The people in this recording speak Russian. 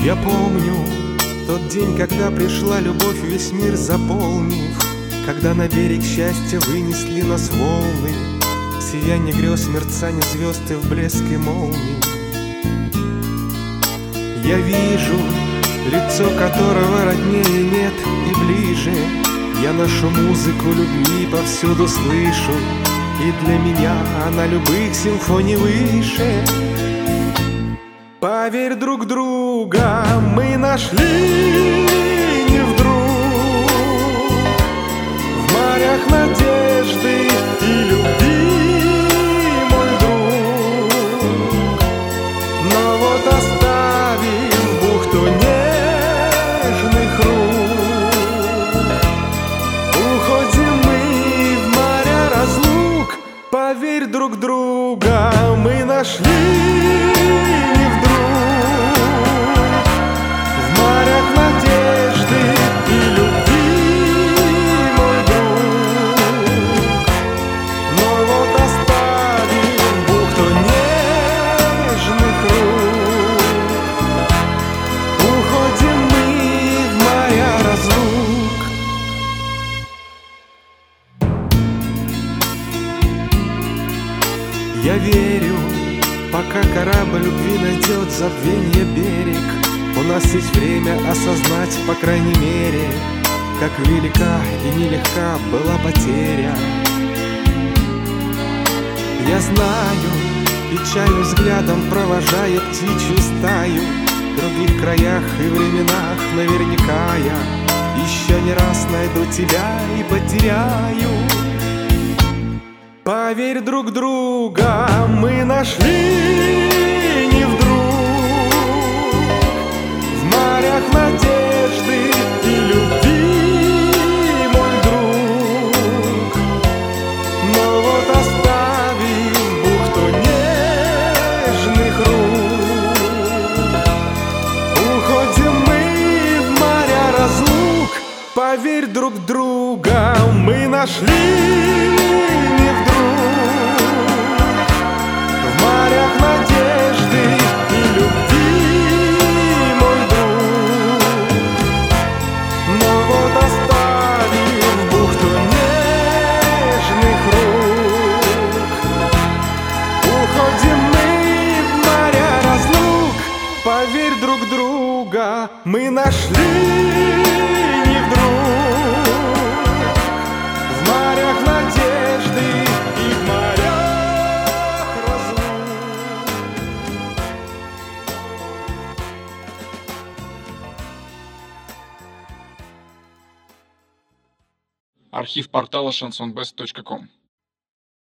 Я помню тот день, когда пришла любовь, весь мир заполнив, когда на берег счастья вынесли нас волны, сияние грез, мерцание звезд и в блеске молний. Я вижу лицо, которого роднее нет и ближе. Я нашу музыку любви повсюду слышу, и для меня она любых симфоний выше. Поверь, друг друга мы нашли не вдруг, в морях надежды и любви, мой друг. Но вот оставим бухту нежных рук, уходим мы в моря разлук. Поверь, друг друга мы нашли не вдруг, в морях надежды и любви, мой друг. Но вот оставим бухту нежных рук, уходим мы в моря разлук. Я верю, пока корабль любви найдет забвенье берег, у нас есть время осознать, по крайней мере, как велика и нелегка была потеря. Я знаю, печальным взглядом провожая птичью стаю, в других краях и временах наверняка я еще не раз найду тебя и потеряю. Поверь, друг друга мы нашли не вдруг, в морях надежды и любви, мой друг. Но вот оставим бухту нежных рук, уходим мы в моря разлук. Поверь, друг друга мы нашли не вдруг, в морях надежды и любви, мой друг. Но вот оставим бухту нежных рук, уходим мы в моря разлук. Поверь, друг друга мы нашли не вдруг, в морях надежды и в морях разлук. Архив портала chansonbest.com.